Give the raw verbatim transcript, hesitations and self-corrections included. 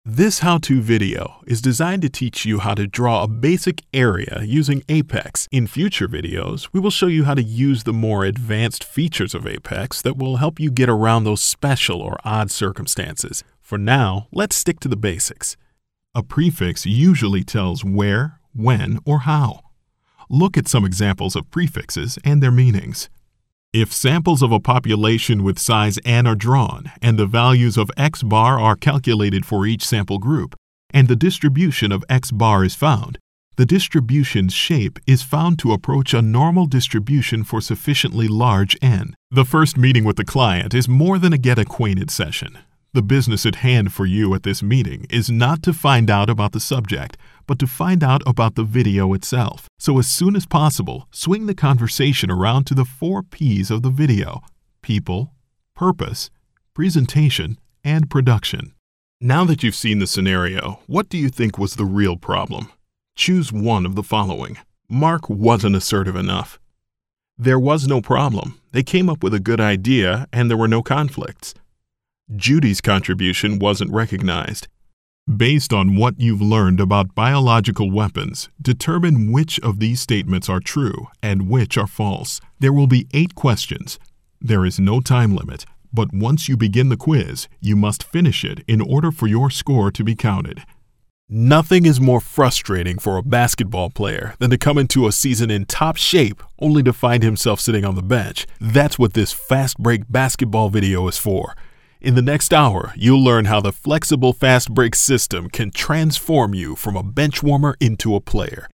This how-to video is designed to teach you how to draw a basic area using Apex. In future videos, we will show you how to use the more advanced features of Apex that will help you get around those special or odd circumstances. For now, let's stick to the basics. A prefix usually tells where, when, or how. Look at some examples of prefixes and their meanings. If samples of a population with size n are drawn, and the values of x bar are calculated for each sample group, and the distribution of x bar is found, the distribution's shape is found to approach a normal distribution for sufficiently large n. The first meeting with the client is more than a get-acquainted session. The business at hand for you at this meeting is not to find out about the subject, but to find out about the video itself. So as soon as possible, swing the conversation around to the four P's of the video: people, purpose, presentation, and production. Now that you've seen the scenario, what do you think was the real problem? Choose one of the following. Mark wasn't assertive enough. There was no problem. They came up with a good idea and there were no conflicts. Judy's contribution wasn't recognized. Based on what you've learned about biological weapons, determine which of these statements are true and which are false. There will be eight questions. There is no time limit, but once you begin the quiz, you must finish it in order for your score to be counted. Nothing is more frustrating for a basketball player than to come into a season in top shape only to find himself sitting on the bench. That's what this fast break basketball video is for. In the next hour, you'll learn how the flexible fast break system can transform you from a bench warmer into a player.